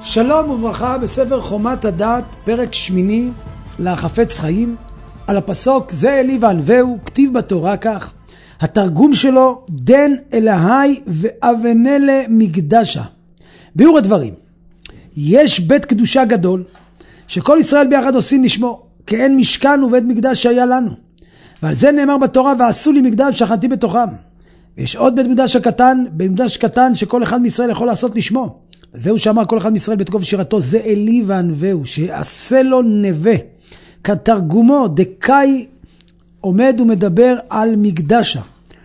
שלום וברכה בספר חומת הדת, פרק שמיני לחפץ חיים, על הפסוק זה אלי וענווהו, כתיב בתורה כך, התרגום שלו, דן אלוהי ואבנה למקדשה. ביאור הדברים, יש בית קדושה גדול, שכל ישראל ביחד עושים לשמו, כאין משכן ובית מקדש שהיה לנו. ועל זה נאמר בתורה, ועשו לי מקדש שכנתי בתוכם. ויש עוד בית מקדש הקטן, בית מקדש קטן שכל אחד מישראל יכול לעשות לשמו. וזהו שאמר כל אחד מישראל בתקוף שירתו, זה אלי וענווהו, שעשה לו נווה. כתרגומו, דקאי עומד ומדבר על מקדשה.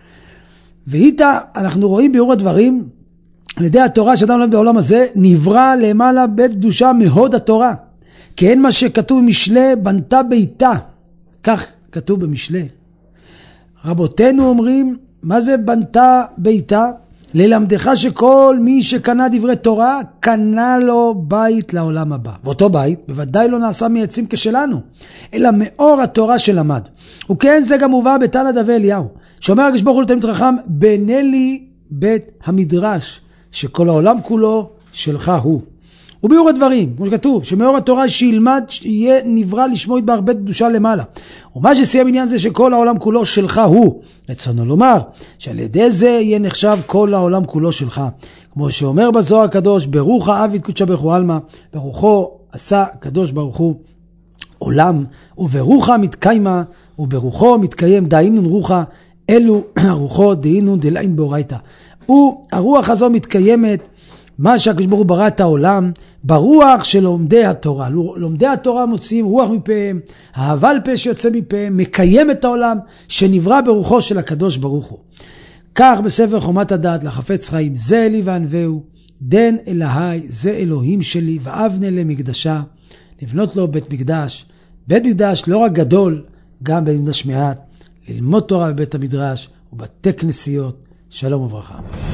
ואיתה אנחנו רואים ביאור הדברים, על ידי התורה שאדם לומד בעולם הזה, נברא למעלה בית קדושה מהוד התורה. כי אין מה שכתוב במשלי, בנתה ביתה. כך כתוב במשלי. רבותינו אומרים, מה זה בנתה ביתה? ללמדך שכל מי שקנה דברי תורה, קנה לו בית לעולם הבא. ואותו בית בוודאי לא נעשה מעצים כשלנו, אלא מאור התורה שלמד. וכן זה גם הובא בתנא דבי אליהו, שאומר הקדוש ברוך הוא לתלמיד חכם, בנה לי בית המדרש, שכל העולם כולו שלך הוא. וביאור הדברים, כמו שכתוב, שמאור התורה שילמד, שיהיה נברא לשמו יתברך בית קדושה למעלה. ומה שסיים עניין זה שכל העולם כולו שלך הוא. רצונו לומר, שעל ידי זה יהיה נחשב כל העולם כולו שלך. כמו שאומר בזוהר הקדוש, ברוך האביד קודשא ברך הוא עלמא, ברוחו עשה הקדוש ברוך הוא עולם, וברוחה מתקיימה, וברוחו מתקיים דאינון רוחה, אלו הרוחו דאינון דלעין באורייתא. והרוח הזו מתקיימת, מה שהקדוש ברוך הוא ברא את העולם, ברוח של לומדי התורה. לומדי התורה מוציאים רוח מפיהם, האהבה על פה שיוצא מפיהם, מקיים את העולם שנברא ברוחו של הקדוש ברוך הוא. כך בספר חומת הדת לחפץ חיים, זה אלי וענווהו, דן אלוהי, זה אלוהים שלי, ואבנה למקדשה, לבנות לו בית מקדש. בית מקדש לא רק גדול, גם בית מקדש מעט, ללמוד תורה בבית המדרש ובתי כנסיות. שלום וברכה.